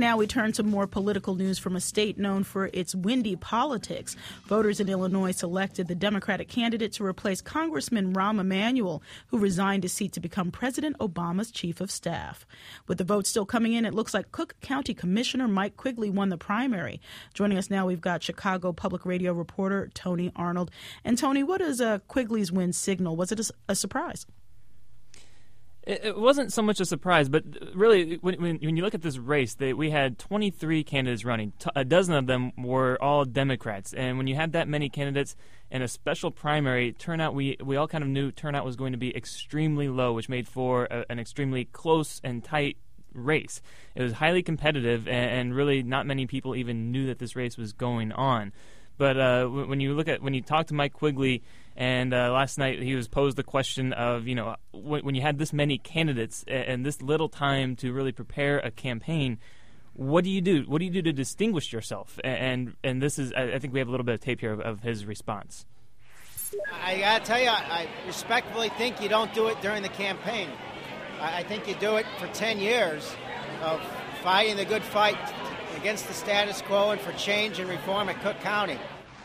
now we turn to more political news from a state known for its windy politics. Voters in Illinois selected the Democratic candidate to replace Congressman Rahm Emanuel, who resigned his seat to become President Obama's chief of staff. With the vote still coming in, it looks like Cook County Commissioner Mike Quigley won the primary. Joining us now, we've got Chicago Public Radio reporter Tony Arnold. And Tony, what does Quigley's win signal? Was it a surprise? It wasn't so much a surprise, but really, when you look at this race, we had 23 candidates running. A dozen of them were all Democrats. And when you had that many candidates in a special primary, turnout, we all kind of knew turnout was going to be extremely low, which made for an extremely close and tight race. It was highly competitive, and really not many people even knew that this race was going on. But when you talk to Mike Quigley, and last night he was posed the question of, when you had this many candidates and this little time to really prepare a campaign, what do you do? What do you do to distinguish yourself? And this is, I think we have a little bit of tape here of his response. I got to tell you, I respectfully think you don't do it during the campaign. I think you do it for 10 years of fighting the good fight against the status quo and for change and reform at Cook County.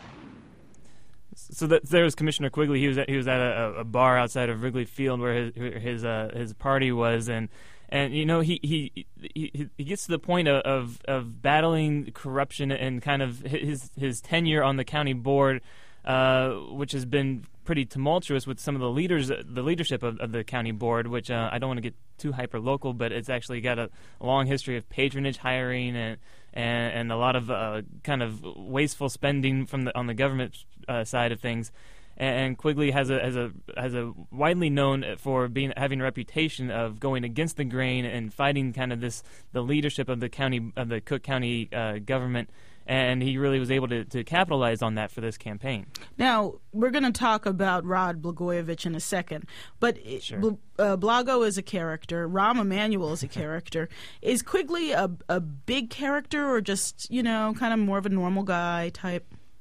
So there was Commissioner Quigley. He was at a bar outside of Wrigley Field where his party was, and he gets to the point of battling corruption and kind of his tenure on the county board, which has been pretty tumultuous with some of the leadership of the county board, which I don't want to get too hyper local, but it's actually got a long history of patronage hiring and a lot of kind of wasteful spending on the government side of things. And Quigley has a widely known for having a reputation of going against the grain and fighting kind of the leadership of the Cook County government. And he really was able to capitalize on that for this campaign. Now, we're going to talk about Rod Blagojevich in a second, but sure. Blago is a character. Rahm Emanuel is a character. Is Quigley a big character or just, kind of more of a normal guy type?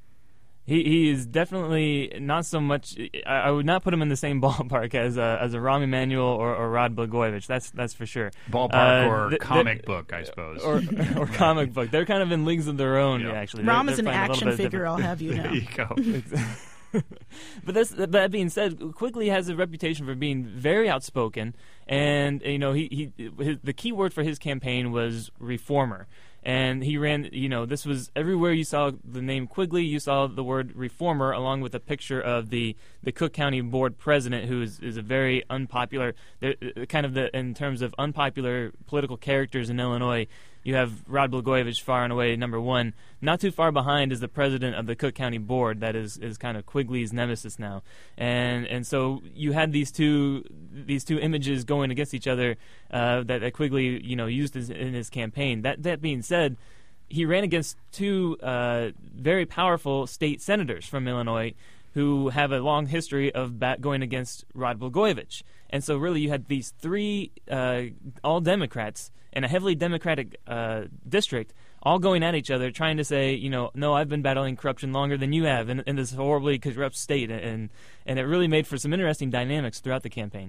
He is definitely not so much. I would not put him in the same ballpark as a Rahm Emanuel or Rod Blagojevich. That's for sure. Ballpark or comic book, I suppose. Or comic book. They're kind of in leagues of their own. Yeah. Actually, Rahm is an action figure. I'll have you know. There you go. But that being said, Quigley has a reputation for being very outspoken, and the key word for his campaign was reformer. And he ran, this was everywhere you saw the name Quigley, you saw the word reformer along with a picture of the Cook County Board president, who is a very unpopular, in terms of unpopular political characters in Illinois. You have Rod Blagojevich far and away number one. Not too far behind is the president of the Cook County Board. That is kind of Quigley's nemesis now. And so you had these two images going against each other that Quigley used in his campaign. That being said, he ran against two very powerful state senators from Illinois who have a long history of going against Rod Blagojevich. And so really you had these three all Democrats in a heavily Democratic district all going at each other trying to say, no, I've been battling corruption longer than you have in this horribly corrupt state. And it really made for some interesting dynamics throughout the campaign.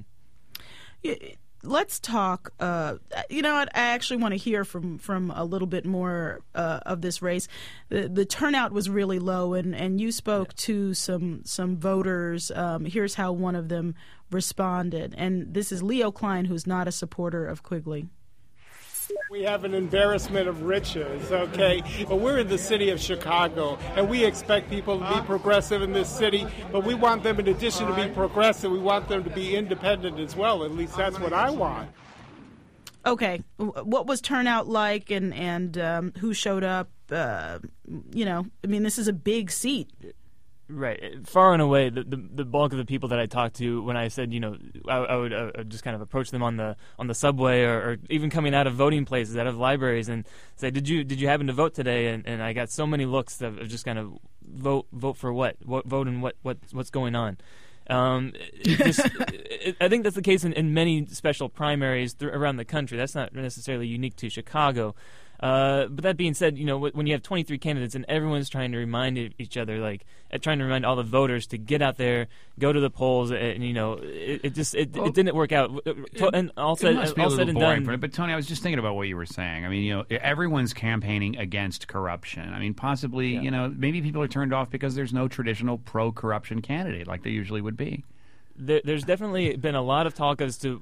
Let's talk, I actually want to hear from a little bit more of this race. The turnout was really low, and you spoke to some voters. Here's how one of them responded. And this is Leo Klein, who's not a supporter of Quigley. We have an embarrassment of riches, okay? But we're in the city of Chicago, and we expect people to be progressive in this city, but we want them, in addition to be progressive, we want them to be independent as well. At least that's what I want. Okay. What was turnout like, and who showed up? This is a big seat. Right. Far and away, the bulk of the people that I talked to, when I said, I would just kind of approach them on the subway or even coming out of voting places, out of libraries, and say, did you happen to vote today? And I got so many looks of just kind of vote for what? Vote and what's going on? I think that's the case in many special primaries around the country. That's not necessarily unique to Chicago. But that being said, when you have 23 candidates and everyone's trying to remind each other, trying to remind all the voters to get out there, go to the polls, and it didn't work out. And all said and done. But Tony, I was just thinking about what you were saying. I mean, everyone's campaigning against corruption. I mean, possibly, maybe people are turned off because there's no traditional pro-corruption candidate like there usually would be. There's definitely been a lot of talk as to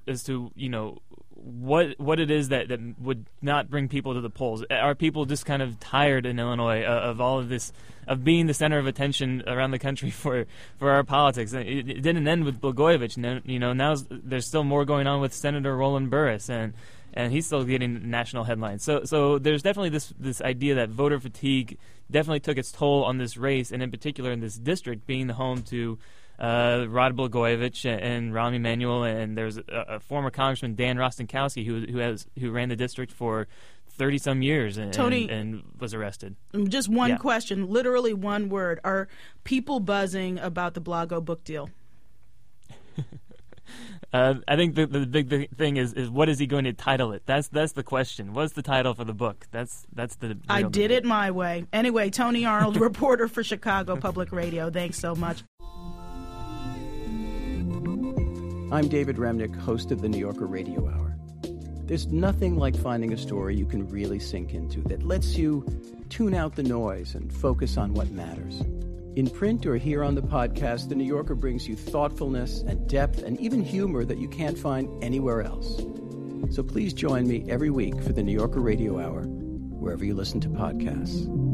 what it is that would not bring people to the polls. Are people just kind of tired in Illinois of all of this, of being the center of attention around the country for our politics? It didn't end with Blagojevich. Now there's still more going on with Senator Roland Burris, and he's still getting national headlines. So there's definitely this idea that voter fatigue definitely took its toll on this race, and in particular in this district being the home to Rod Blagojevich and Rahm Emanuel, and there's a former Congressman, Dan Rostenkowski, who ran the district for 30-some years and was arrested. Just one question, literally one word. Are people buzzing about the Blago book deal? I think the big thing is what is he going to title it? That's the question. What's the title for the book? That's the. I did it my way. Anyway, Tony Arnold, reporter for Chicago Public Radio. Thanks so much. I'm David Remnick, host of the New Yorker Radio Hour. There's nothing like finding a story you can really sink into that lets you tune out the noise and focus on what matters. In print or here on the podcast, the New Yorker brings you thoughtfulness and depth and even humor that you can't find anywhere else. So please join me every week for the New Yorker Radio Hour, wherever you listen to podcasts.